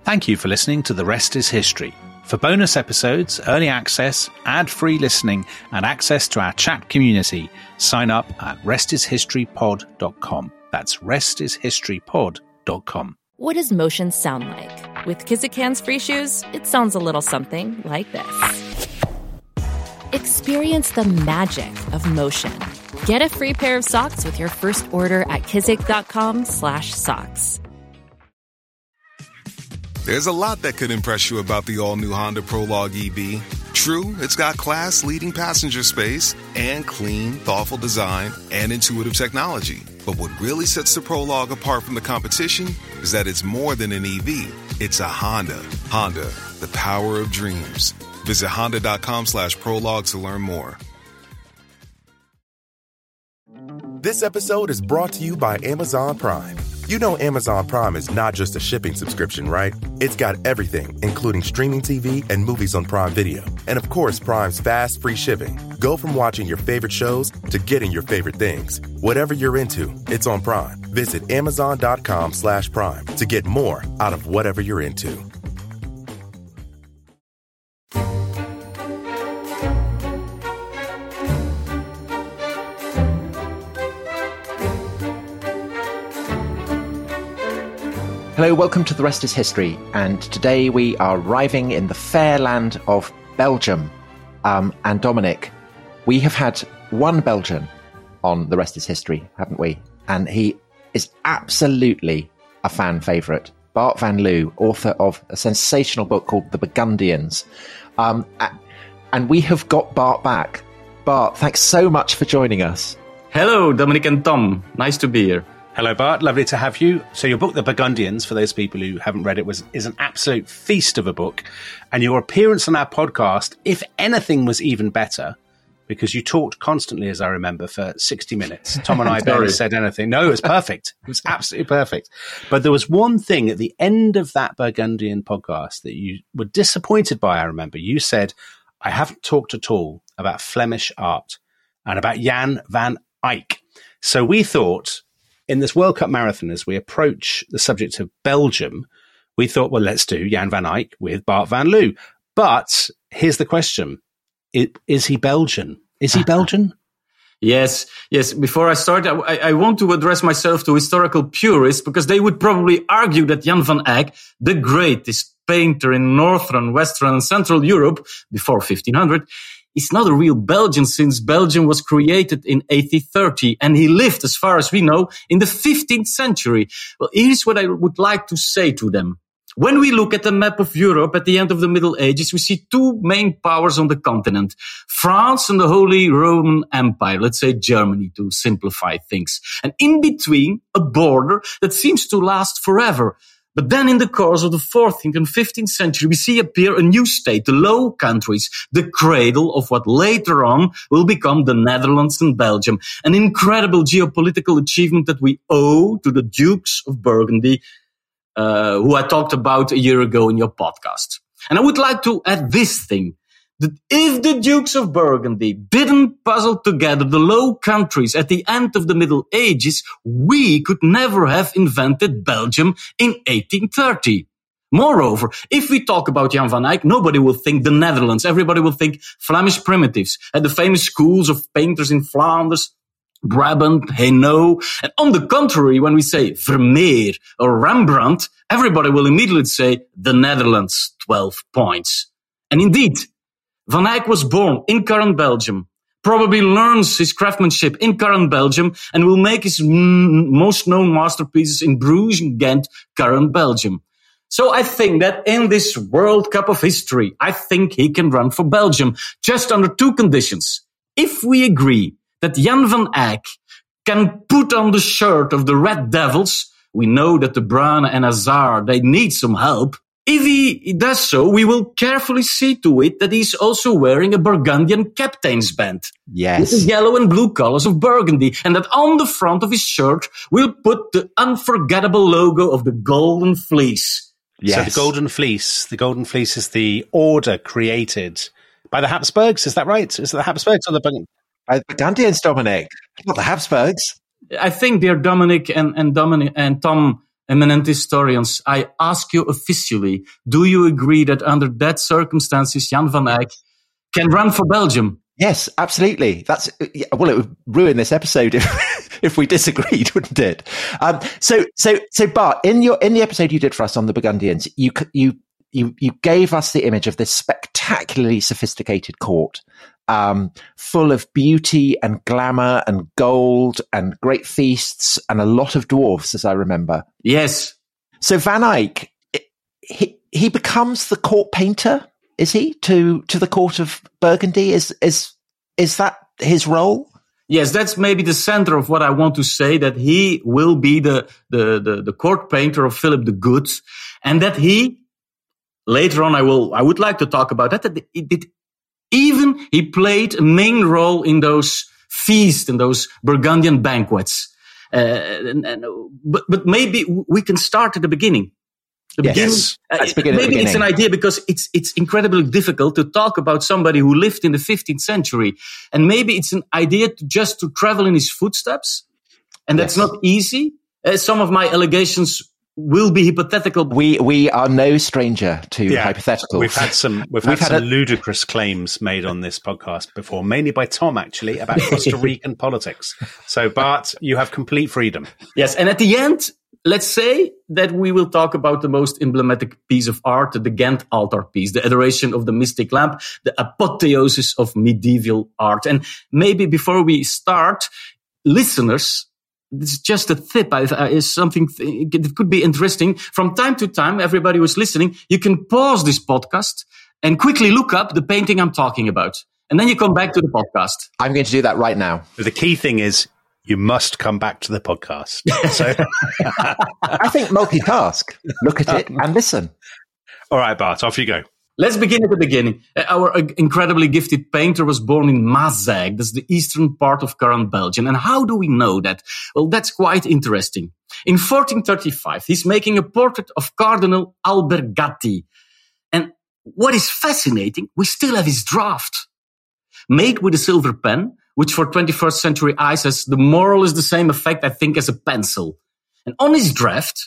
Thank you for listening to The Rest is History. For bonus episodes, early access, ad-free listening, and access to our chat community, sign up at restishistorypod.com. That's restishistorypod.com. What does motion sound like? With Kizikans free shoes, it sounds a little something like this. Experience the magic of motion. Get a free pair of socks with your first order at kizik.com/socks. There's a lot that could impress you about the all-new Honda Prologue EV. True, it's got class-leading passenger space and clean, thoughtful design and intuitive technology. But what really sets the Prologue apart from the competition is that it's more than an EV. It's a Honda. Honda, the power of dreams. Visit honda.com/prologue to learn more. This episode is brought to you by Amazon Prime. You know Amazon Prime is not just a shipping subscription, right? It's got everything, including streaming TV and movies on Prime Video. And of course, Prime's fast, free shipping. Go from watching your favorite shows to getting your favorite things. Whatever you're into, it's on Prime. Visit amazon.com/prime to get more out of whatever you're into. Hello, welcome to The Rest is History, and today we are arriving in the fair land of Belgium. And Dominic, we have had one Belgian on The Rest is History, haven't we? And he is absolutely a fan favourite. Bart van Loo, author of a sensational book called The Burgundians. And we have got Bart back. Bart, thanks so much for joining us. Hello, Dominic and Tom. Nice to be here. Hello, Bart. Lovely to have you. So your book, The Burgundians, for those people who haven't read it, is an absolute feast of a book. And your appearance on our podcast, if anything, was even better because you talked constantly, as I remember, for 60 minutes. Tom and I barely said anything. No, it was perfect. It was absolutely perfect. But there was one thing at the end of that Burgundian podcast that you were disappointed by, I remember. You said, I haven't talked at all about Flemish art and about Jan van Eyck. So we thought, in this World Cup marathon, as we approach the subject of Belgium, we thought, well, let's do Jan van Eyck with Bart van Loo. But here's the question. Is he Belgian? Is he Belgian? Yes. Before I start, I want to address myself to historical purists because they would probably argue that Jan van Eyck, the greatest painter in Northern, Western and Central Europe before 1500, is not a real Belgian since Belgium was created in 1830 and he lived, as far as we know, in the 15th century. Well, here's what I would like to say to them. When we look at the map of Europe at the end of the Middle Ages, we see two main powers on the continent, France and the Holy Roman Empire, let's say Germany to simplify things. And in between, a border that seems to last forever. But then in the course of the 14th and 15th century, we see appear a new state, the Low Countries, the cradle of what later on will become the Netherlands and Belgium. An incredible geopolitical achievement that we owe to the Dukes of Burgundy, who I talked about a year ago in your podcast. And I would like to add this thing, that if the Dukes of Burgundy didn't puzzle together the Low Countries at the end of the Middle Ages, we could never have invented Belgium in 1830. Moreover, if we talk about Jan van Eyck, nobody will think the Netherlands. Everybody will think Flemish primitives and the famous schools of painters in Flanders, Brabant, Hainaut. And on the contrary, when we say Vermeer or Rembrandt, everybody will immediately say the Netherlands, 12 points. And indeed, Van Eyck was born in current Belgium, probably learns his craftsmanship in current Belgium, and will make his most known masterpieces in Bruges and Ghent, current Belgium. So I think that in this World Cup of history, I think he can run for Belgium, just under two conditions. If we agree that Jan van Eyck can put on the shirt of the Red Devils, we know that De Bruyne and Hazard, they need some help. If he does so, we will carefully see to it that he's also wearing a Burgundian captain's band. Yes. With the yellow and blue colors of Burgundy. And that on the front of his shirt, we'll put the unforgettable logo of the Golden Fleece. Yes. So the Golden Fleece is the order created by the Habsburgs. Is that right? Is it the Habsburgs or the Burgundians? By the Burgundians, Dominic. Not the Habsburgs. I think, dear Dominic and Tom, eminent historians, I ask you officially, do you agree that under that circumstances, Jan van Eyck can run for Belgium? Yes, absolutely. It would ruin this episode if we disagreed, wouldn't it? So Bart, in the episode you did for us on the Burgundians, you gave us the image of this spectacularly sophisticated court, full of beauty and glamour and gold and great feasts and a lot of dwarves, as I remember. Yes. So Van Eyck, he becomes the court painter. Is he to the court of Burgundy? Is that his role? Yes, that's maybe the center of what I want to say, that he will be the court painter of Philip the Good, and that he, later on I would like to talk about that he played a main role in those feasts and those Burgundian banquets. But maybe we can start at the beginning. Yes. Maybe it's an idea, because it's incredibly difficult to talk about somebody who lived in the 15th century. And maybe it's an idea to travel in his footsteps. And that's not easy. Some of my allegations will be hypothetical. We are no stranger to hypotheticals. We've had some ludicrous claims made on this podcast before, mainly by Tom, actually, about Costa Rican politics. So, Bart, you have complete freedom. Yes. And at the end, let's say that we will talk about the most emblematic piece of art, the Ghent altarpiece, the adoration of the mystic lamp, the apotheosis of medieval art. And maybe before we start, listeners, this is just a tip. Is something that could be interesting. From time to time, everybody who's listening, you can pause this podcast and quickly look up the painting I'm talking about. And then you come back to the podcast. I'm going to do that right now. The key thing is, you must come back to the podcast. So I think multitask. Look at it and listen. All right, Bart, off you go. Let's begin at the beginning. Our incredibly gifted painter was born in Mazag. That's the eastern part of current Belgium. And how do we know that? Well, that's quite interesting. In 1435, he's making a portrait of Cardinal Albergati. And what is fascinating, we still have his draft. Made with a silver pen, which for 21st century eyes has the more or less the same effect, I think, as a pencil. And on his draft,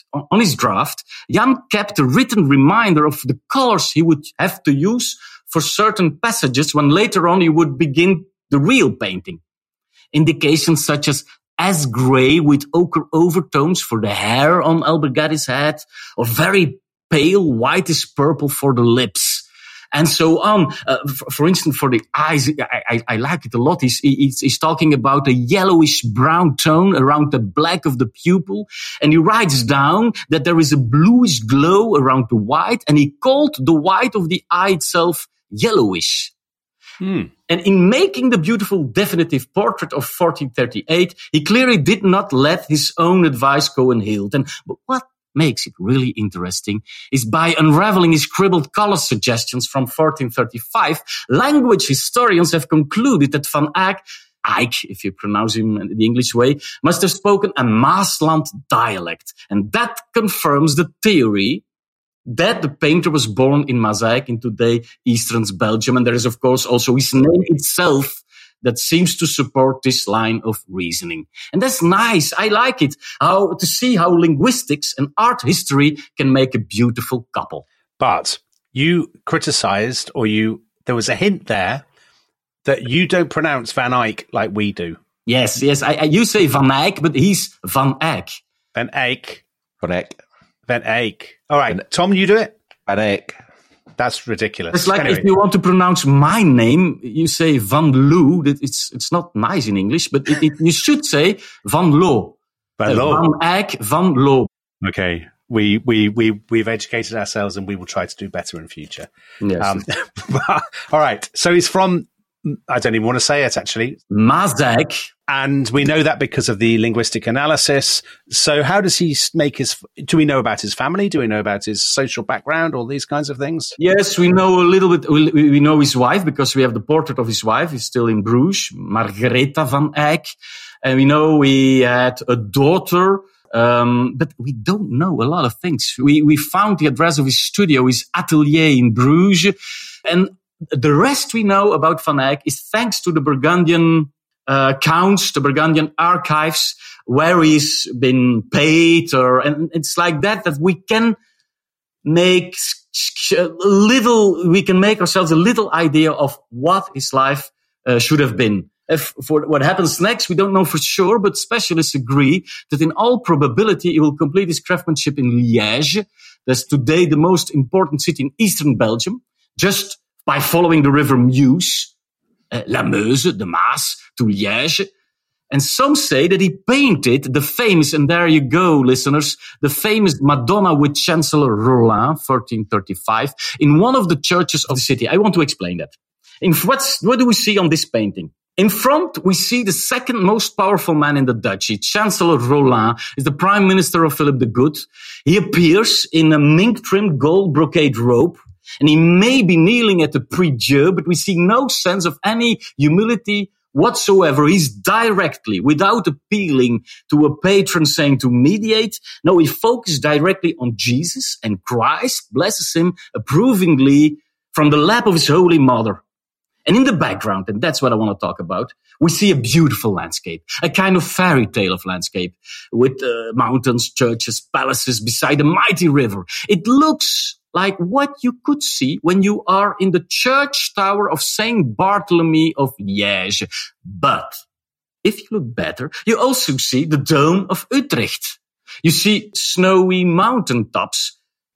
Jan kept a written reminder of the colors he would have to use for certain passages when later on he would begin the real painting. Indications such as gray with ochre overtones for the hair on Albergati's head, or very pale whitish purple for the lips. And so on. For instance, for the eyes, I like it a lot. He's talking about a yellowish brown tone around the black of the pupil. And he writes down that there is a bluish glow around the white. And he called the white of the eye itself yellowish. And in making the beautiful definitive portrait of 1438, he clearly did not let his own advice go unheard. But what makes it really interesting is by unraveling his scribbled color suggestions from 1435, language historians have concluded that Van Eyck, if you pronounce him the English way, must have spoken a Maasland dialect. And that confirms the theory that the painter was born in Mazag in today Eastern Belgium. And there is, of course, also his name itself that seems to support this line of reasoning. And that's nice. I like it. To see how linguistics and art history can make a beautiful couple. But you criticized, there was a hint there that you don't pronounce Van Eyck like we do. Yes. You say Van Eyck, but he's Van Eyck. Van Eyck. Van Eyck. Van Eyck. All right, Tom, you do it? Van Eyck. That's ridiculous. It's like if you want to pronounce my name, you say Van Loo. It's not nice in English, but you should say Van Loo. Van Loo. Van Eyck, Van Loo. Okay. We've educated ourselves and we will try to do better in future. Yes. All right. So he's from, I don't even want to say it actually. Mazag. And we know that because of the linguistic analysis. So how does he make do we know about his family? Do we know about his social background? All these kinds of things? Yes, we know a little bit. We know his wife because we have the portrait of his wife. He's still in Bruges, Margaretha van Eyck. And we know he had a daughter, but we don't know a lot of things. We found the address of his studio, his atelier in Bruges. And the rest we know about Van Eyck is thanks to the Burgundian counts, the Burgundian archives, where he's been paid, and it's like that we can make we can make ourselves a little idea of what his life should have been. For what happens next, we don't know for sure, but specialists agree that in all probability he will complete his craftsmanship in Liège. That's today the most important city in eastern Belgium, just by following the river Meuse, La Meuse, the Maas, to Liège. And some say that he painted the famous, and there you go, listeners, the famous Madonna with Chancellor Roland, 1435, in one of the churches of the city. I want to explain that. What do we see on this painting? In front, we see the second most powerful man in the duchy. Chancellor Roland is the prime minister of Philip the Good. He appears in a mink-trimmed gold brocade robe, and he may be kneeling at the prie-dieu, but we see no sense of any humility whatsoever. He's directly, without appealing to a patron saying to mediate. No, he focuses directly on Jesus, and Christ blesses him approvingly from the lap of his holy mother. And in the background, and that's what I want to talk about, we see a beautiful landscape, a kind of fairy tale of landscape with mountains, churches, palaces beside a mighty river. It looks like what you could see when you are in the church tower of Saint Bartholomew of Liège. But if you look better, you also see the Dome of Utrecht. You see snowy mountain tops.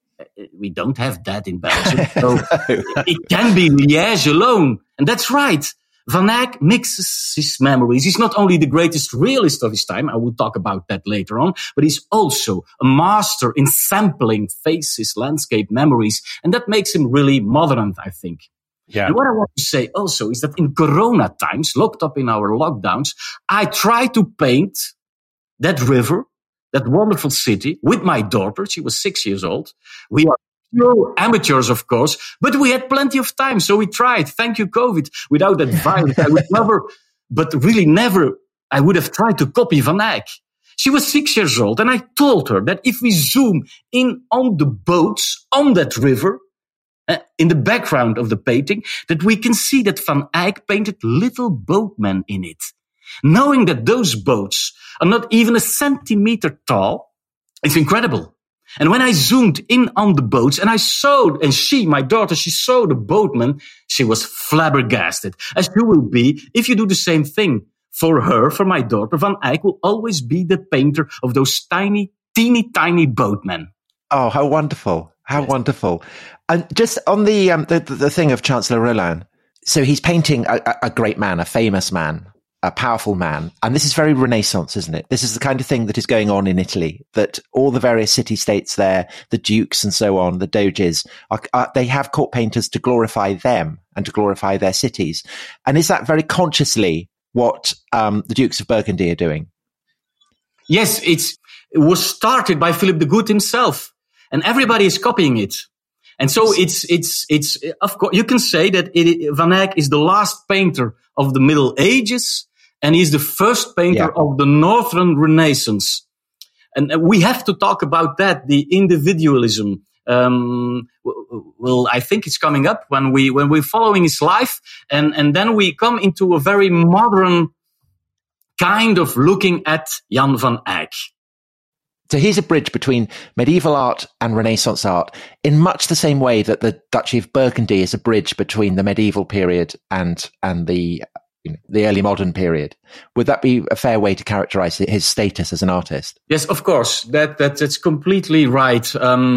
We don't have that in Belgium, so it can be Liège alone. And that's right. Van Eyck mixes his memories. He's not only the greatest realist of his time, I will talk about that later on, but he's also a master in sampling faces, landscape, memories, and that makes him really modern, I think. Yeah. And what I want to say also is that in Corona times, locked up in our lockdowns, I try to paint that river, that wonderful city, with my daughter. She was 6 years old. We are pure amateurs, of course, but we had plenty of time, so we tried. Thank you, COVID. Without that virus, I would never, I would have tried to copy Van Eyck. She was 6 years old, and I told her that if we zoom in on the boats on that river, in the background of the painting, that we can see that Van Eyck painted little boatmen in it. Knowing that those boats are not even a centimeter tall, it's incredible. And when I zoomed in on the boats and I saw, and my daughter, she saw the boatman, she was flabbergasted, as you will be if you do the same thing. For her, for my daughter, Van Eyck will always be the painter of those teeny tiny boatmen. Oh, how wonderful. How wonderful. And just on the thing of Chancellor Roland, so he's painting a great man, a famous man, a powerful man. And this is very Renaissance, isn't it? This is the kind of thing that is going on in Italy, that all the various city-states there, the dukes and so on, the doges, they have court painters to glorify them and to glorify their cities. And is that very consciously what the Dukes of Burgundy are doing? Yes, it was started by Philip the Good himself, and everybody is copying it. And so it's of course, you can say that Van Eyck is the last painter of the Middle Ages, and he's the first painter of the Northern Renaissance. And we have to talk about that, the individualism. Well, I think it's coming up when we're following his life, and then we come into a very modern kind of looking at Jan van Eyck. So he's a bridge between medieval art and Renaissance art in much the same way that the Duchy of Burgundy is a bridge between the medieval period and the early modern period. Would that be a fair way to characterize his status as an artist? Yes, of course. That's completely right.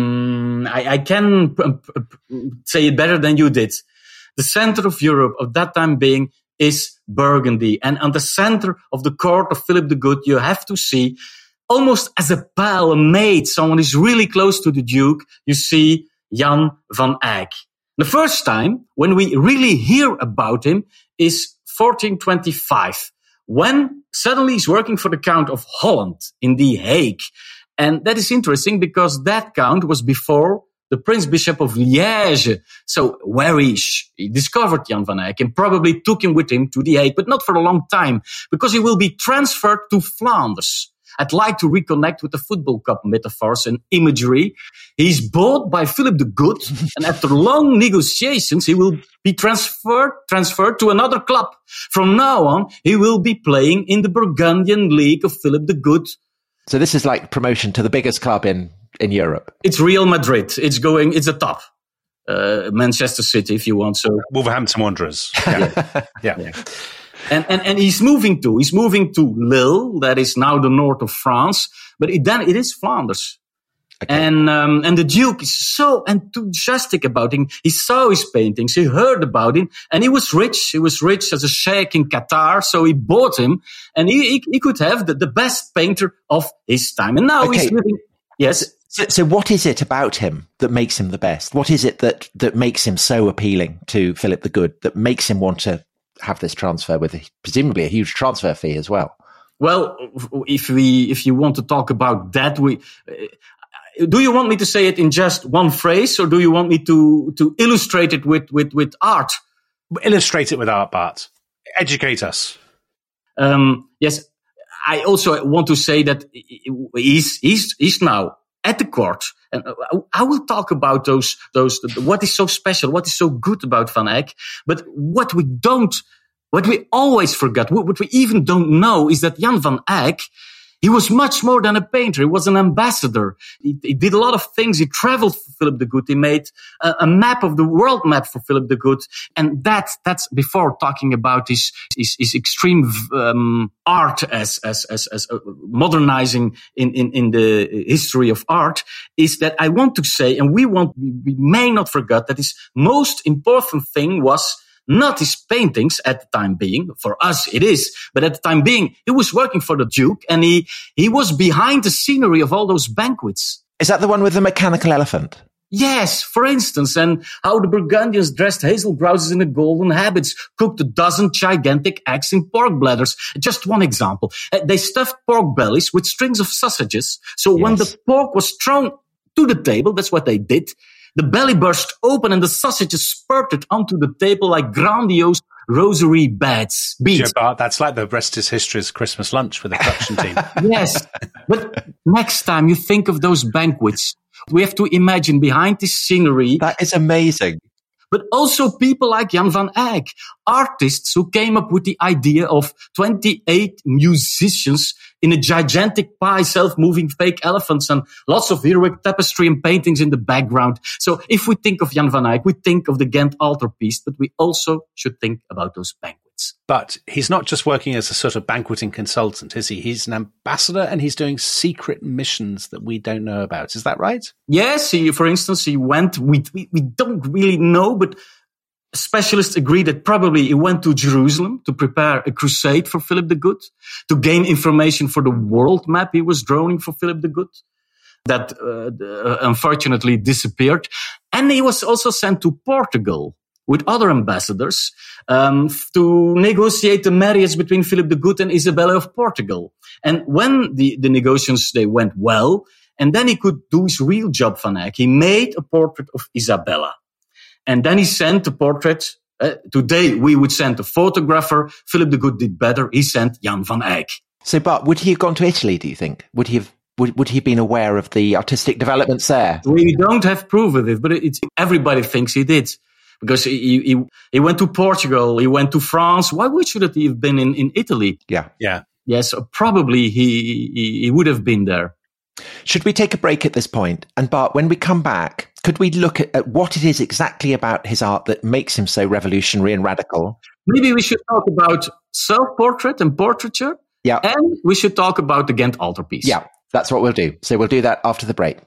I can say it better than you did. The center of Europe of that time being is Burgundy. And on the center of the court of Philip the Good, you have to see, almost as a pal, a mate, someone who's really close to the Duke, you see Jan van Eyck. The first time when we really hear about him is 1425, when suddenly he's working for the Count of Holland in The Hague. And that is interesting because that count was before the Prince Bishop of Liège. So where he discovered Jan van Eyck and probably took him with him to The Hague, but not for a long time, because he will be transferred to Flanders. I'd like to reconnect with the football cup metaphors and imagery. He's bought by Philip the Good, and after long negotiations, he will be transferred to another club. From now on, he will be playing in the Burgundian League of Philip the Good. So this is like promotion to the biggest club in Europe. It's Real Madrid. It's the top. Manchester City, if you want. So Wolverhampton Wanderers. Yeah. And he's moving to Lille, that is now the north of France, but it is Flanders. Okay. And the Duke is so enthusiastic about him. He saw his paintings, he heard about him, and he was rich. He was rich as a sheikh in Qatar, so he bought him, and he could have the best painter of his time. And now he's living. Yes. So what is it about him that makes him the best? What is it that makes him so appealing to Philip the Good, that makes him want to have this transfer with presumably a huge transfer fee as well? Well, if you want to talk about that, do you want me to say it in just one phrase, or do you want me to illustrate it with art? Illustrate it with art, Bart. Educate us. Yes. I also want to say that he's now at the court, and I will talk about those what is so special, what is so good about Van Eyck. But what we always forget, what we even don't know, is that Jan van Eyck, he was much more than a painter. He was an ambassador. He did a lot of things. He traveled for Philip the Good. He made a map of the world map for Philip the Good. And that's before talking about his extreme art as modernizing in the history of art, is that I want to say, and we may not forget, that his most important thing was not his paintings at the time being. For us, it is. But at the time being, he was working for the Duke, and he was behind the scenery of all those banquets. Is that the one with the mechanical elephant? Yes, for instance, and how the Burgundians dressed hazel grouses in the golden habits, cooked a dozen gigantic eggs in pork bladders. Just one example. They stuffed pork bellies with strings of sausages. So when the pork was thrown to the table, that's what they did, the belly burst open and the sausages spurted onto the table like grandiose rosary beads. Bart, that's like the rest is history's Christmas lunch for the production team. Yes, but next time you think of those banquets, we have to imagine behind this scenery. That is amazing. But also people like Jan van Eyck, artists who came up with the idea of 28 musicians in a gigantic pie, self-moving fake elephants, and lots of heroic tapestry and paintings in the background. So if we think of Jan van Eyck, we think of the Ghent altarpiece, but we also should think about those banquets. But he's not just working as a sort of banqueting consultant, is he? He's an ambassador, and he's doing secret missions that we don't know about. Is that right? Yes. For instance, he went, we don't really know, but specialists agree that probably he went to Jerusalem to prepare a crusade for Philip the Good, to gain information for the world map he was drawing for Philip the Good, that unfortunately disappeared. And he was also sent to Portugal with other ambassadors to negotiate the marriage between Philip the Good and Isabella of Portugal. And when the negotiations, they went well, and then he could do his real job, Van Eyck. He made a portrait of Isabella. And then he sent a portrait. Today, we would send a photographer. Philip the Good did better. He sent Jan van Eyck. So, Bart, would he have gone to Italy, do you think? Would he have been aware of the artistic developments there? We don't have proof of it, but everybody thinks he did. Because he went to Portugal, he went to France. Why should he have been in Italy? Yeah. Yes, probably he would have been there. Should we take a break at this point? And Bart, when we come back, could we look at what it is exactly about his art that makes him so revolutionary and radical? Maybe we should talk about self-portrait and portraiture. Yeah. And we should talk about the Ghent altarpiece. Yeah, that's what we'll do. So we'll do that after the break.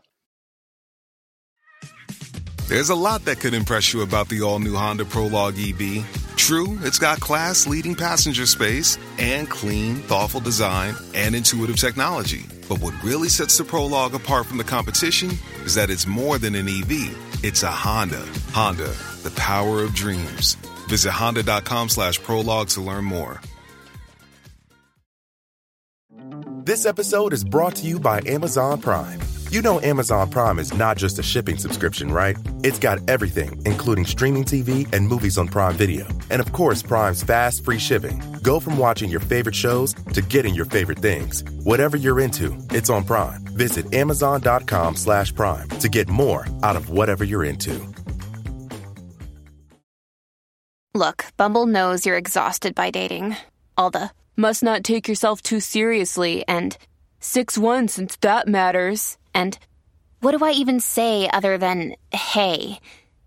There's a lot that could impress you about the all-new Honda Prologue EV. True, it's got class-leading passenger space and clean, thoughtful design and intuitive technology. But what really sets the Prologue apart from the competition is that it's more than an EV. It's a Honda. Honda, the power of dreams. Visit honda.com/prologue to learn more. This episode is brought to you by Amazon Prime. You know Amazon Prime is not just a shipping subscription, right? It's got everything, including streaming TV and movies on Prime Video. And of course, Prime's fast, free shipping. Go from watching your favorite shows to getting your favorite things. Whatever you're into, it's on Prime. Visit Amazon.com/Prime to get more out of whatever you're into. Look, Bumble knows you're exhausted by dating. All the must not take yourself too seriously and 6'1" since that matters. And what do I even say other than, hey?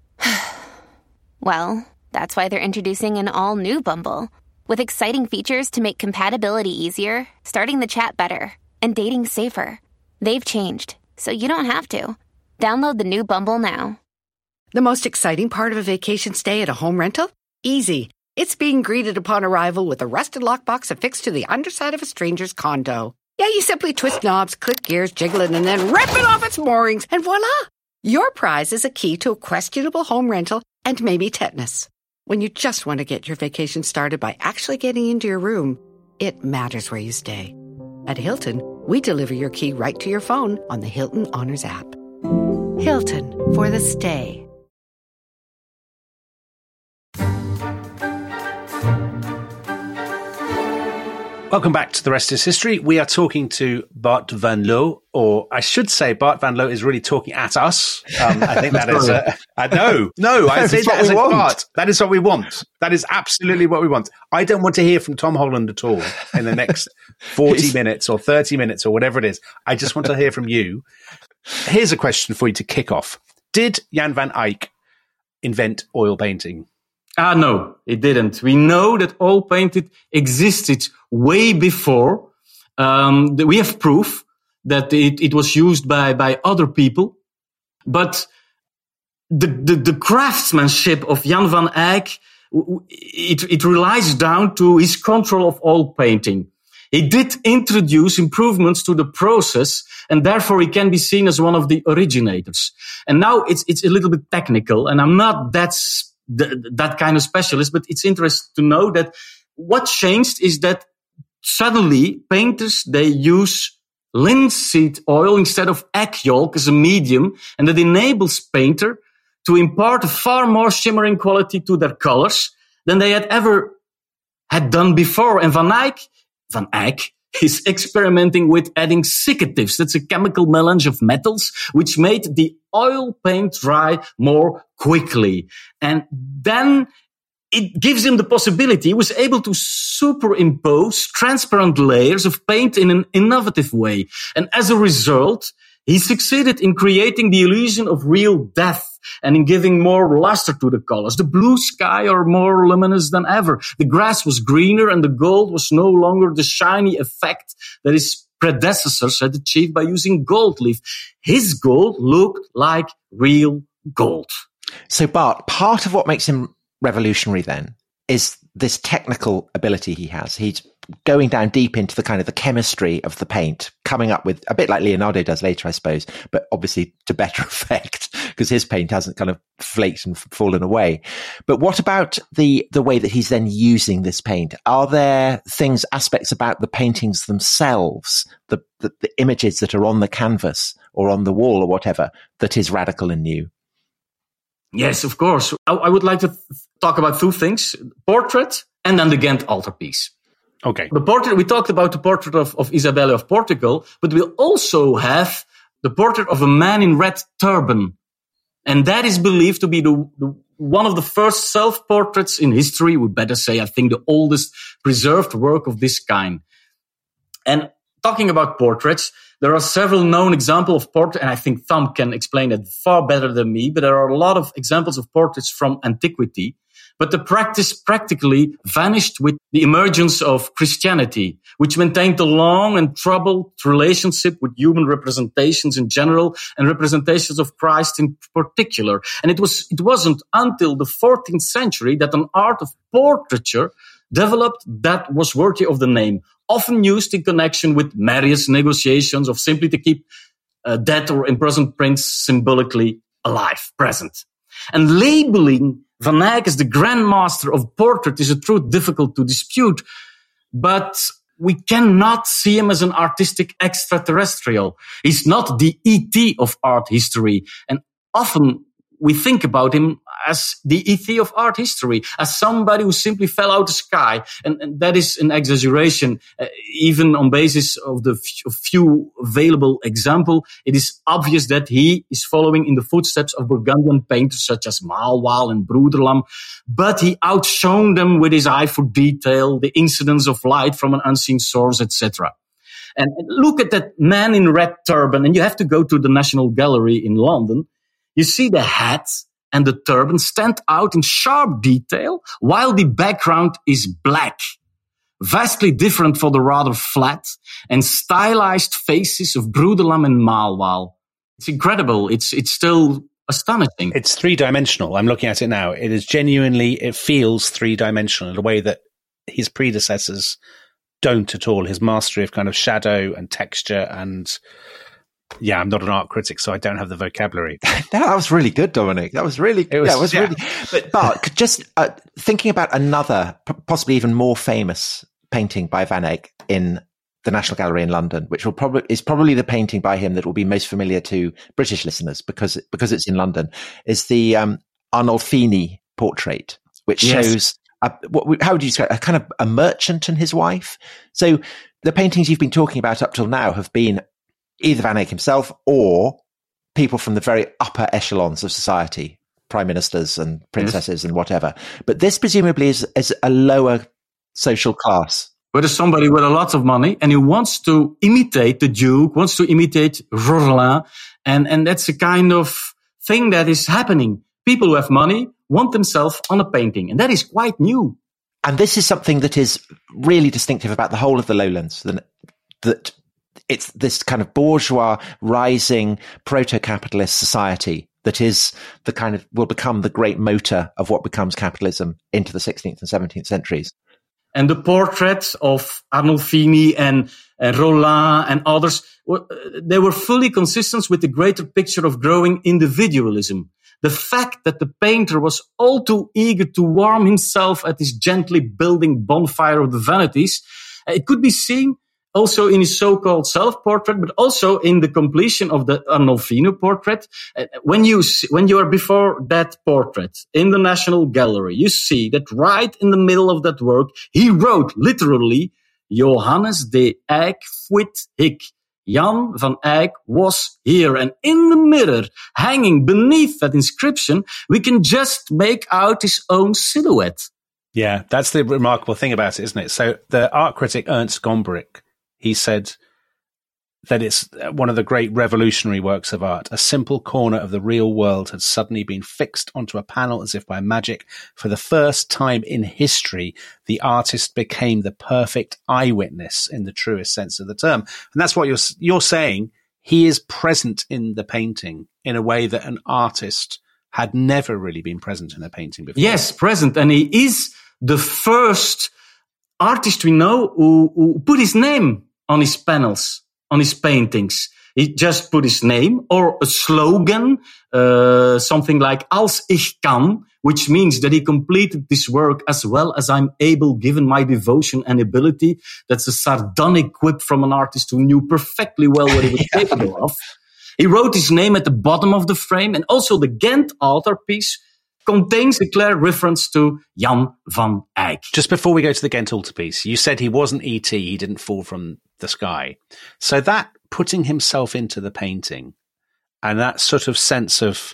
Well, that's why they're introducing an all-new Bumble with exciting features to make compatibility easier, starting the chat better, and dating safer. They've changed, so you don't have to. Download the new Bumble now. The most exciting part of a vacation stay at a home rental? Easy. It's being greeted upon arrival with a rusted lockbox affixed to the underside of a stranger's condo. Yeah, you simply twist knobs, click gears, jiggle it, and then rip it off its moorings, and voila! Your prize is a key to a questionable home rental and maybe tetanus. When you just want to get your vacation started by actually getting into your room, it matters where you stay. At Hilton, we deliver your key right to your phone on the Hilton Honors app. Hilton, for the stay. Welcome back to The Rest is History. We are talking to Bart van Loo, or I should say Bart van Loo is really talking at us. I think that is... I say that as a Bart. That is what we want. That is absolutely what we want. I don't want to hear from Tom Holland at all in the next 40 minutes or 30 minutes or whatever it is. I just want to hear from you. Here's a question for you to kick off. Did Jan van Eyck invent oil painting? No, it didn't. We know that oil painting existed way before. We have proof that it was used by other people. But the craftsmanship of Jan van Eyck, it relies down to his control of oil painting. He did introduce improvements to the process, and therefore he can be seen as one of the originators. And now it's a little bit technical, and I'm not that kind of specialist, but it's interesting to know that what changed is that suddenly painters, they use linseed oil instead of egg yolk as a medium, and that enables painter to impart a far more shimmering quality to their colors than they had ever had done before. And Van Eyck is experimenting with adding secatives. That's a chemical melange of metals, which made the oil paint dry more quickly. And then it gives him the possibility. He was able to superimpose transparent layers of paint in an innovative way. And as a result, he succeeded in creating the illusion of real depth and in giving more luster to the colors. The blue sky are more luminous than ever. The grass was greener and the gold was no longer the shiny effect that his predecessors had achieved by using gold leaf. His gold looked like real gold. So Bart, part of what makes him revolutionary then is this technical ability he has. He's going down deep into the kind of the chemistry of the paint, coming up with a bit like Leonardo does later, I suppose, but obviously to better effect because his paint hasn't kind of flaked and fallen away. But what about the way that he's then using this paint? Are there aspects about the paintings themselves, the images that are on the canvas or on the wall or whatever, that is radical and new? Yes, of course. I would like to talk about two things, portrait and then the Ghent altarpiece. Okay. The portrait, we talked about the portrait of Isabella of Portugal, but we also have the portrait of a man in red turban. And that is believed to be the one of the first self-portraits in history. We better say, I think, the oldest preserved work of this kind. And talking about portraits, there are several known examples of portraits, and I think Tom can explain it far better than me, but there are a lot of examples of portraits from antiquity. But the practice practically vanished with the emergence of Christianity, which maintained a long and troubled relationship with human representations in general and representations of Christ in particular. And it wasn't until the 14th century that an art of portraiture developed that was worthy of the name, often used in connection with marriage negotiations or simply to keep dead or imprisoned prints symbolically alive, present. And labeling Van Eyck as the grandmaster of portrait is a truth difficult to dispute. But we cannot see him as an artistic extraterrestrial. He's not the ET of art history. And often we think about him as the ET of art history, as somebody who simply fell out of the sky. And that is an exaggeration. Even on basis of the few available examples, it is obvious that he is following in the footsteps of Burgundian painters such as Maalwaal and Broederlam, but he outshone them with his eye for detail, the incidence of light from an unseen source, etc. And look at that man in red turban, and you have to go to the National Gallery in London. You see the hat and the turban stand out in sharp detail, while the background is black, vastly different from the rather flat and stylized faces of Broederlam and Maalwaal. It's incredible. It's still astonishing. It's three-dimensional. I'm looking at it now. It feels three-dimensional in a way that his predecessors don't at all. His mastery of kind of shadow and texture and... Yeah, I'm not an art critic, so I don't have the vocabulary. That was really good, Dominic. That was really. Really. But Bart, just thinking about another, possibly even more famous painting by Van Eyck in the National Gallery in London, which is probably the painting by him that will be most familiar to British listeners because it's in London, is the Arnolfini portrait, which shows how would you describe a kind of a merchant and his wife. So the paintings you've been talking about up till now have been either Van Eyck himself or people from the very upper echelons of society, prime ministers and princesses and whatever. But this presumably is a lower social class. Where there's somebody with a lot of money and he wants to imitate the Duke, wants to imitate Rodelin. And that's a kind of thing that is happening. People who have money want themselves on a painting. And that is quite new. And this is something that is really distinctive about the whole of the lowlands, that it's this kind of bourgeois, rising, proto-capitalist society that is the kind of will become the great motor of what becomes capitalism into the 16th and 17th centuries. And the portraits of Arnolfini and Rollin and others, they were fully consistent with the greater picture of growing individualism. The fact that the painter was all too eager to warm himself at this gently building bonfire of the vanities, it could be seen also in his so-called self-portrait, but also in the completion of the Arnolfini portrait. When you are before that portrait in the National Gallery, you see that right in the middle of that work, he wrote literally, Johannes de Eyck fuit hic. Jan van Eyck was here. And in the mirror, hanging beneath that inscription, we can just make out his own silhouette. Yeah, that's the remarkable thing about it, isn't it? So the art critic Ernst Gombrich, he said that it's one of the great revolutionary works of art. A simple corner of the real world had suddenly been fixed onto a panel as if by magic. For the first time in history, the artist became the perfect eyewitness in the truest sense of the term. And that's what you're saying. He is present in the painting in a way that an artist had never really been present in a painting before. Yes, present. And he is the first artist we know who put his name on his panels, on his paintings. He just put his name or a slogan, something like Als ich kann, which means that he completed this work as well as I'm able, given my devotion and ability. That's a sardonic quip from an artist who knew perfectly well what he was capable of. He wrote his name at the bottom of the frame, and also the Ghent altarpiece contains a clear reference to Jan van Eyck. Just before we go to the Ghent altarpiece, you said he wasn't E.T., he didn't fall from the sky. So that putting himself into the painting and that sort of sense of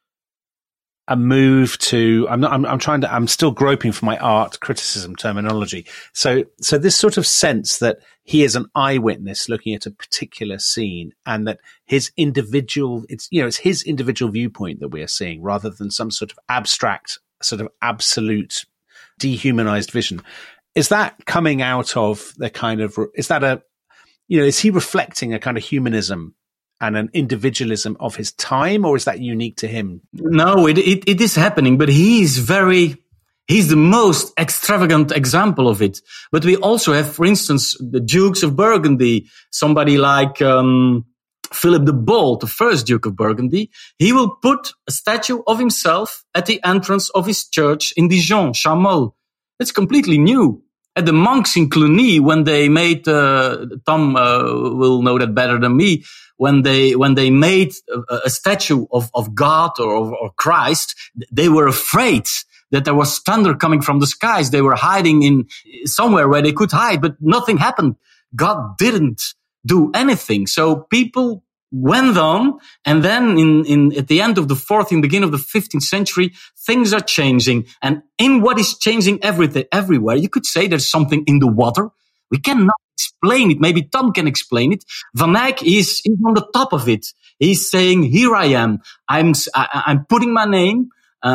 a move to, I'm still groping for my art criticism terminology. So this sort of sense that he is an eyewitness looking at a particular scene and that his individual, it's his individual viewpoint that we are seeing rather than some sort of abstract, sort of absolute dehumanized vision. Is that coming out of the kind of, is he reflecting a kind of humanism and an individualism of his time, or is that unique to him? No, it is happening, but he's the most extravagant example of it. But we also have, for instance, the Dukes of Burgundy, somebody like Philip the Bold, the first Duke of Burgundy. He will put a statue of himself at the entrance of his church in Dijon, Chaumont. It's completely new. The monks in Cluny, when they made, Tom will know that better than me, when they made a statue of God or Christ, they were afraid that there was thunder coming from the skies. They were hiding in somewhere where they could hide, but nothing happened. God didn't do anything. So people went on, and then at the end of the 4th, in the beginning of the 15th century, things are changing. And in what is changing everywhere, you could say there's something in the water. We cannot explain it. Maybe Tom can explain it. Van Eyck is on the top of it. He's saying, here I am. I'm putting my name.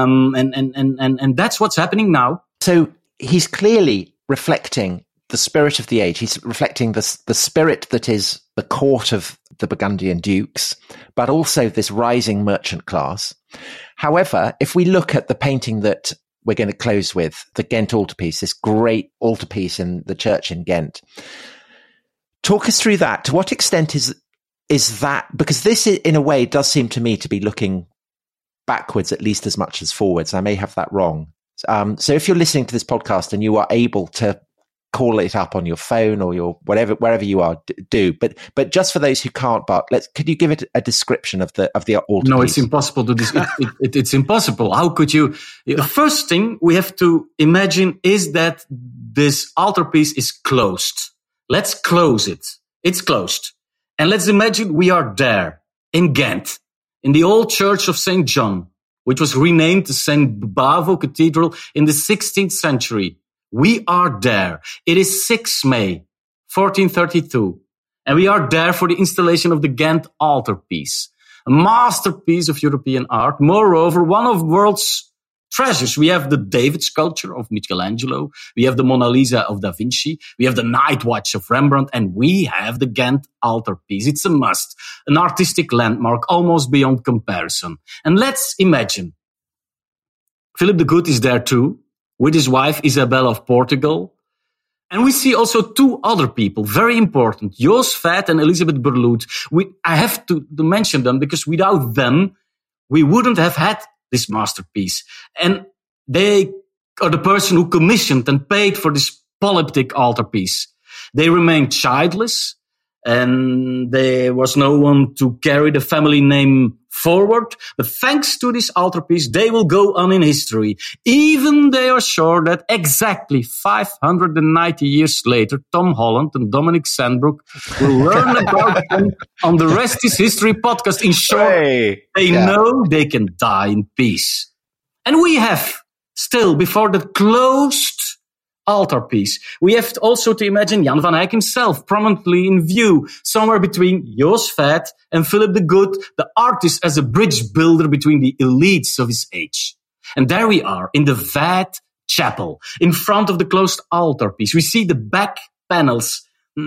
And that's what's happening now. So he's clearly reflecting the spirit of the age. He's reflecting the spirit that is the court of the Burgundian dukes, but also this rising merchant class. However, if we look at the painting that we're going to close with, the Ghent altarpiece, this great altarpiece in the church in Ghent, talk us through that. To what extent is that, because this in a way does seem to me to be looking backwards at least as much as forwards. I may have that wrong. So if you're listening to this podcast and you are able to call it up on your phone or your wherever you are, do. But just for those who can't, Bart, could you give it a description of the altarpiece? No, it's impossible to it's impossible. How could you? The first thing we have to imagine is that this altarpiece is closed. Let's close it. It's closed. And let's imagine we are there in Ghent, in the old church of St. John, which was renamed to St. Bavo Cathedral in the 16th century. We are there. It is 6 May, 1432. And we are there for the installation of the Ghent altarpiece, a masterpiece of European art. Moreover, one of the world's treasures. We have the David sculpture of Michelangelo. We have the Mona Lisa of Da Vinci. We have the Night Watch of Rembrandt. And we have the Ghent altarpiece. It's a must, an artistic landmark almost beyond comparison. And let's imagine Philip the Good is there too, with his wife Isabella of Portugal. And we see also 2 other people, very important, Jos Vat and Elisabeth Berlut. I have to mention them because without them, we wouldn't have had this masterpiece. And they are the person who commissioned and paid for this polyptych altarpiece. They remained childless, and there was no one to carry the family name forward. But thanks to this altarpiece, they will go on in history. Even they are sure that exactly 590 years later, Tom Holland and Dominic Sandbrook will learn about them on the Rest is History podcast. In short, know they can die in peace. And we have still, before the closed altarpiece, we have also to imagine Jan van Eyck himself prominently in view, somewhere between Jos Vat and Philip the Good, the artist as a bridge builder between the elites of his age. And there we are in the Vat Chapel, in front of the closed altarpiece. We see the back panels,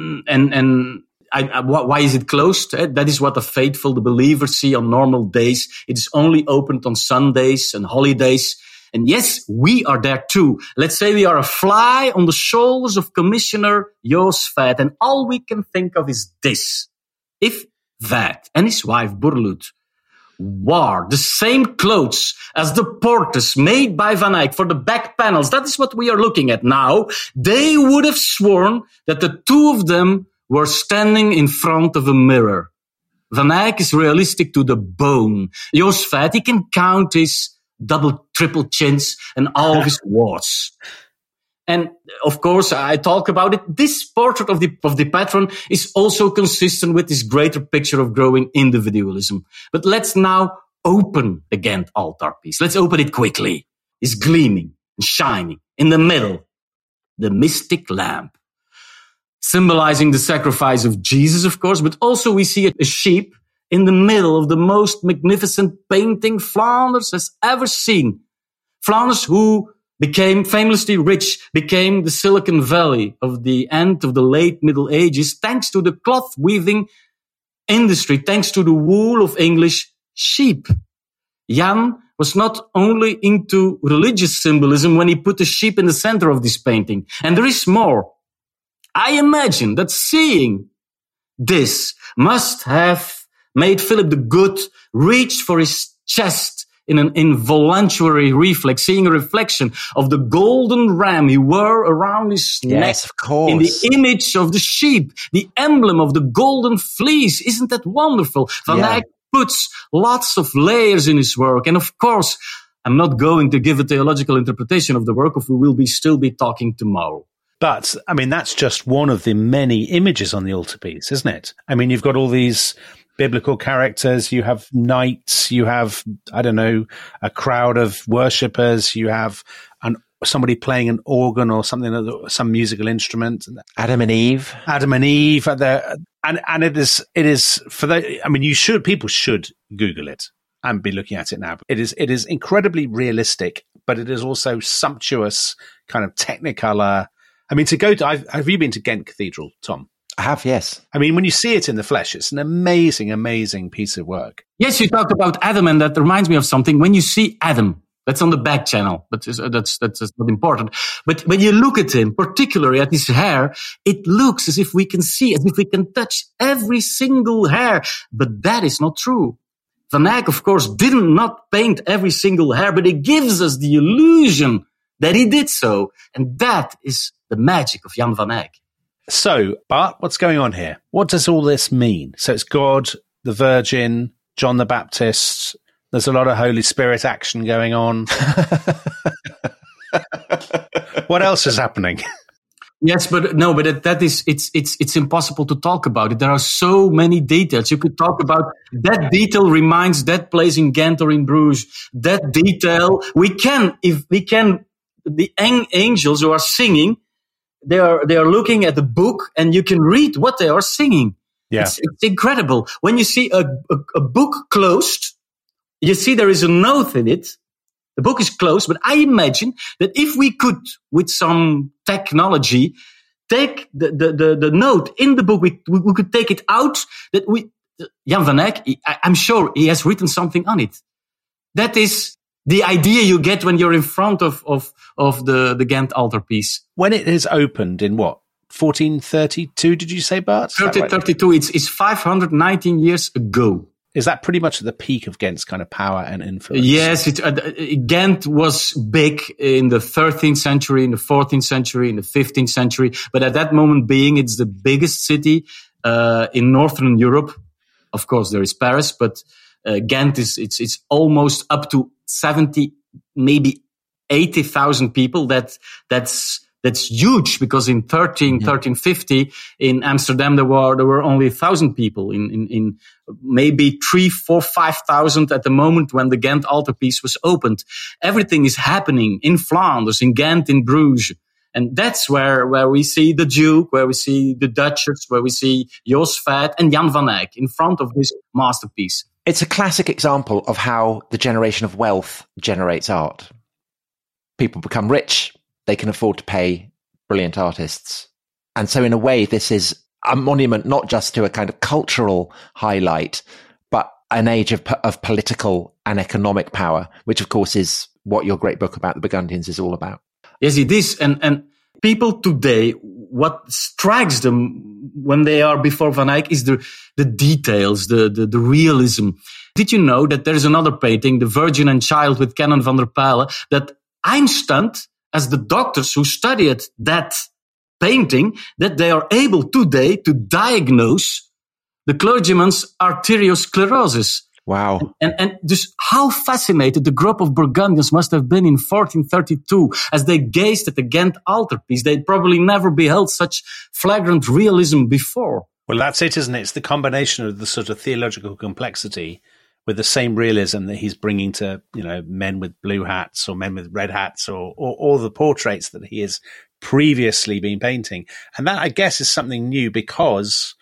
why is it closed? That is what the faithful, the believers see on normal days. It is only opened on Sundays and holidays. And yes, we are there too. Let's say we are a fly on the shoulders of Commissioner Jos Vat, and all we can think of is this. If Vat and his wife Berlut wore the same clothes as the porters made by Van Eyck for the back panels, that is what we are looking at now, they would have sworn that the 2 of them were standing in front of a mirror. Van Eyck is realistic to the bone. Jos Vat, he can count his double, triple chins and all of his warts. And of course, I talk about it. This portrait of the patron is also consistent with this greater picture of growing individualism. But let's now open the Ghent altarpiece. Let's open it quickly. It's gleaming and shining. In the middle, the mystic lamp, symbolizing the sacrifice of Jesus, of course, but also we see a sheep in the middle of the most magnificent painting Flanders has ever seen. Flanders, who became famously rich, became the Silicon Valley of the end of the late Middle Ages, thanks to the cloth weaving industry, thanks to the wool of English sheep. Jan was not only into religious symbolism when he put the sheep in the center of this painting. And there is more. I imagine that seeing this must have made Philip the Good reach for his chest in an involuntary reflex, seeing a reflection of the golden ram he wore around his neck. Of course. In the image of the sheep, the emblem of the golden fleece. Isn't that wonderful? Van Eyck puts lots of layers in his work. And of course, I'm not going to give a theological interpretation of the work, if we will still be talking tomorrow. But, I mean, that's just one of the many images on the altarpiece, isn't it? I mean, you've got all these biblical characters, you have knights, you have, I don't know, a crowd of worshippers, you have somebody playing an organ or something, some musical instrument. Adam and Eve. And it is for the, I mean, people should Google it and be looking at it now. It is incredibly realistic, but it is also sumptuous, kind of technicolor. I mean, have you been to Ghent Cathedral, Tom? I have, yes. I mean, when you see it in the flesh, it's an amazing, amazing piece of work. Yes, you talked about Adam, and that reminds me of something. When you see Adam, that's on the back channel, but that's not important. But when you look at him, particularly at his hair, it looks as if we can see, as if we can touch every single hair. But that is not true. Van Eyck, of course, did not paint every single hair, but he gives us the illusion that he did so. And that is the magic of Jan van Eyck. So, Bart, what's going on here? What does all this mean? So it's God, the Virgin, John the Baptist. There's a lot of Holy Spirit action going on. What else is happening? Yes, but that is, it's impossible to talk about it. There are so many details. You could talk about that detail reminds that place in Ghent or in Bruges. That detail, the angels who are singing, they are looking at the book and you can read what they are singing. Yeah. It's incredible. When you see a book closed, you see there is a note in it. The book is closed, but I imagine that if we could, with some technology, take the note in the book, we could take it out, Jan van Eyck, I'm sure he has written something on it. That is the idea you get when you're in front of the Ghent altarpiece. When it is opened in what? 1432, did you say, Bart? 1332, it's 519 years ago. Is that pretty much at the peak of Ghent's kind of power and influence? Yes, Ghent was big in the 13th century, in the 14th century, in the 15th century. But at that moment being, it's the biggest city in Northern Europe. Of course, there is Paris, but Ghent it's almost up to 70, maybe 80,000 people. That's huge, because in 1350 in Amsterdam there were only 1,000 people. In maybe 3,000, 4,000, 5,000 at the moment when the Ghent altarpiece was opened. Everything is happening in Flanders, in Ghent, in Bruges, and that's where we see the Duke, where we see the Duchess, where we see Jos Veit and Jan van Eyck in front of this masterpiece. It's a classic example of how the generation of wealth generates art. People become rich. They can afford to pay brilliant artists. And so in a way, this is a monument not just to a kind of cultural highlight, but an age of political and economic power, which of course is what your great book about the Burgundians is all about. Yes, it is. And people today, what strikes them when they are before Van Eyck is the details, the realism. Did you know that there's another painting, The Virgin and Child with Canon van der Pijlen, that I'm stunned as the doctors who studied that painting, that they are able today to diagnose the clergyman's arteriosclerosis. Wow. And just how fascinated the group of Burgundians must have been in 1432 as they gazed at the Ghent altarpiece. They'd probably never beheld such flagrant realism before. Well, that's it, isn't it? It's the combination of the sort of theological complexity with the same realism that he's bringing to, men with blue hats or men with red hats or the portraits that he has previously been painting. And that, I guess, is something new because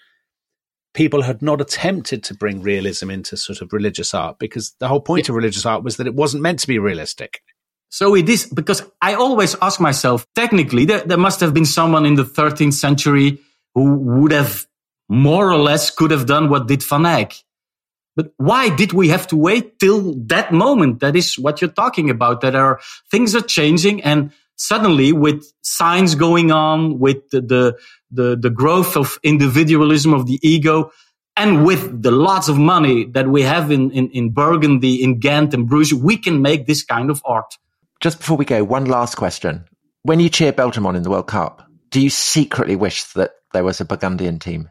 people had not attempted to bring realism into sort of religious art, because the whole point of religious art was that it wasn't meant to be realistic. So it is, because I always ask myself, technically, there must have been someone in the 13th century who would have more or less could have done what did Van Eyck. But why did we have to wait till that moment? That is what you're talking about, that things are changing, and suddenly with science going on, with the growth of individualism, of the ego, And with the lots of money that we have in Burgundy, in Ghent and Bruges, we can make this kind of art. Just before we go, one last question. When you cheer Belgium on in the World Cup, do you secretly wish that there was a Burgundian team?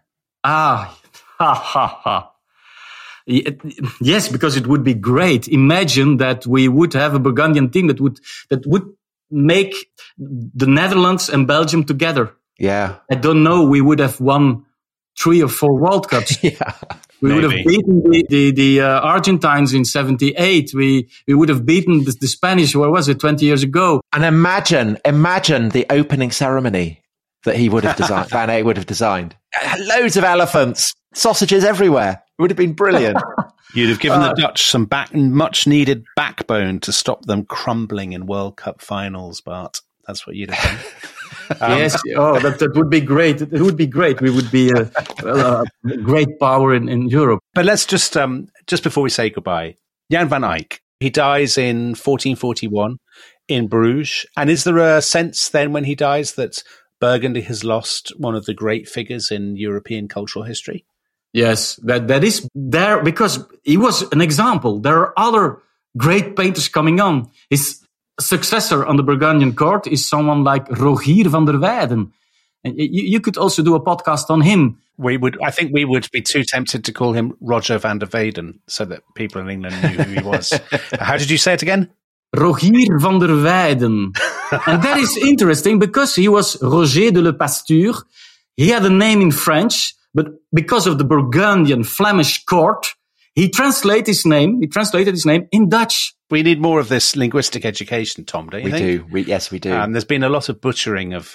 Yes, because it would be great. Imagine that we would have a Burgundian team that would make the Netherlands and Belgium together. Yeah. I don't know. We would have won 3 or 4 World Cups. Yeah. We would have beaten the Argentines in 78. We would have beaten the Spanish, 20 years ago. And imagine the opening ceremony that he would have designed, Van Eyck would have designed. Loads of elephants, sausages everywhere. It would have been brilliant. You'd have given the Dutch some much needed backbone to stop them crumbling in World Cup finals, Bart. That's what you'd have done. Yes. That would be great. It would be great. We would be a great power in Europe. But let's just before we say goodbye, Jan van Eyck, he dies in 1441 in Bruges. And is there a sense then when he dies that Burgundy has lost one of the great figures in European cultural history? Yes, that is there because he was an example. There are other great painters coming on. His successor on the Burgundian court is someone like Rogier van der Weyden. And you could also do a podcast on him. I think we would be too tempted to call him Roger van der Weyden so that people in England knew who he was. How did you say it again? Rogier van der Weyden. And that is interesting because he was Roger de Le Pasteur. He had a name in French, but because of the Burgundian Flemish court, he translated his name in Dutch. We need more of this linguistic education, Tom, don't you think? Yes, we do. There's been a lot of butchering of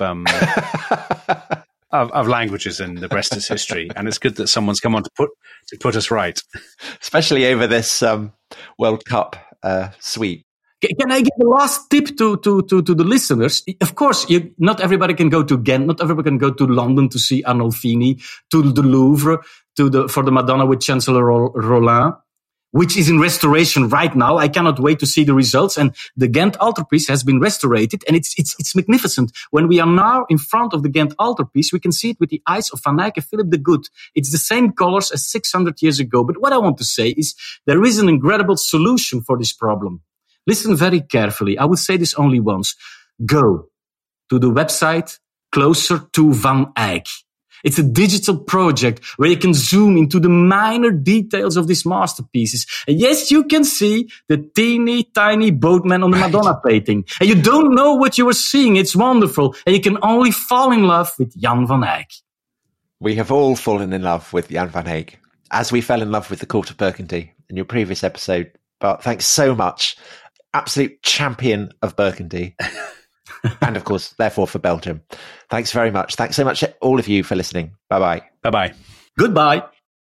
of languages in the rest is history, and it's good that someone's come on to put us right. Especially over this World Cup sweep. Can I give a last tip to the listeners? Of course, not everybody can go to Ghent, not everybody can go to London to see Arnolfini, to the Louvre, for the Madonna with Chancellor Rollin, which is in restoration right now. I cannot wait to see the results. And the Ghent altarpiece has been restored, and it's magnificent. When we are now in front of the Ghent altarpiece, we can see it with the eyes of Van Eyck and Philip the Good. It's the same colors as 600 years ago. But what I want to say is there is an incredible solution for this problem. Listen very carefully. I will say this only once. Go to the website Closer to Van Eyck. It's a digital project where you can zoom into the minor details of these masterpieces. And yes, you can see the teeny tiny boatman on the Madonna painting. And you don't know what you are seeing. It's wonderful. And you can only fall in love with Jan van Eyck. We have all fallen in love with Jan van Eyck, as we fell in love with the Court of Burgundy in your previous episode. But thanks so much. Absolute champion of Burgundy. And of course, therefore, for Belgium. Thanks very much. Thanks so much, all of you, for listening. Bye-bye. Bye-bye. Goodbye.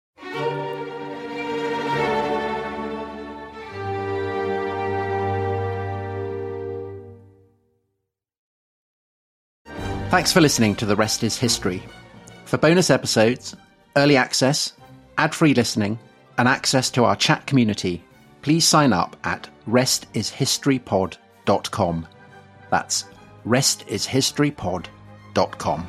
Thanks for listening to The Rest is History. For bonus episodes, early access, ad-free listening, and access to our chat community, please sign up at restishistorypod.com. That's restishistorypod.com.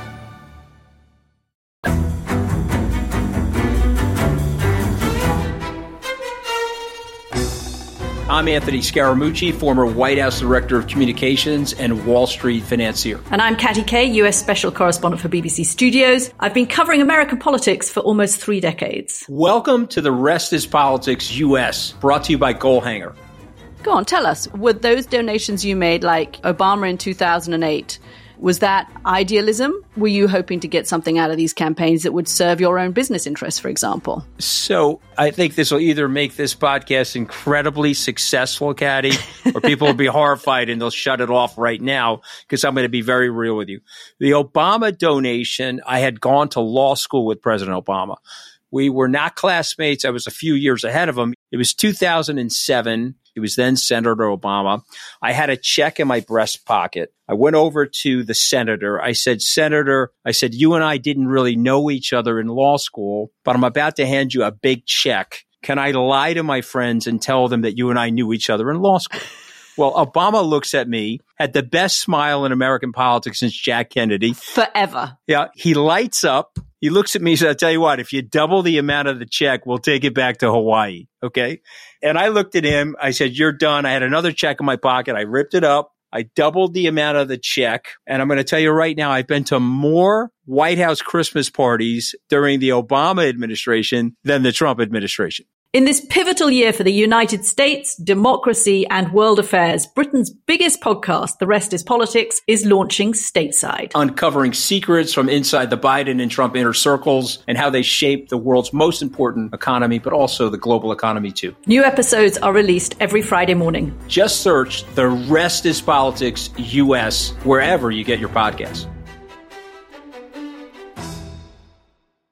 I'm Anthony Scaramucci, former White House Director of Communications and Wall Street financier. And I'm Katty Kay, US Special Correspondent for BBC Studios. I've been covering American politics for almost 3 decades. Welcome to The Rest is Politics US, brought to you by Goalhanger. Go on, tell us, were those donations you made, like Obama in 2008, was that idealism? Were you hoping to get something out of these campaigns that would serve your own business interests, for example? So I think this will either make this podcast incredibly successful, Katty, or people will be horrified and they'll shut it off right now because I'm going to be very real with you. The Obama donation, I had gone to law school with President Obama. We were not classmates. I was a few years ahead of him. It was 2007. It was then Senator Obama. I had a check in my breast pocket. I went over to the senator. I said, Senator, you and I didn't really know each other in law school, but I'm about to hand you a big check. Can I lie to my friends and tell them that you and I knew each other in law school? Well, Obama looks at me, had the best smile in American politics since Jack Kennedy. Forever. Yeah. He lights up. He looks at me and says, I'll tell you what, if you double the amount of the check, we'll take it back to Hawaii. Okay. And I looked at him. I said, you're done. I had another check in my pocket. I ripped it up. I doubled the amount of the check. And I'm going to tell you right now, I've been to more White House Christmas parties during the Obama administration than the Trump administration. In this pivotal year for the United States, democracy, and world affairs, Britain's biggest podcast, The Rest is Politics, is launching stateside. Uncovering secrets from inside the Biden and Trump inner circles and how they shape the world's most important economy, but also the global economy too. New episodes are released every Friday morning. Just search The Rest is Politics US wherever you get your podcasts.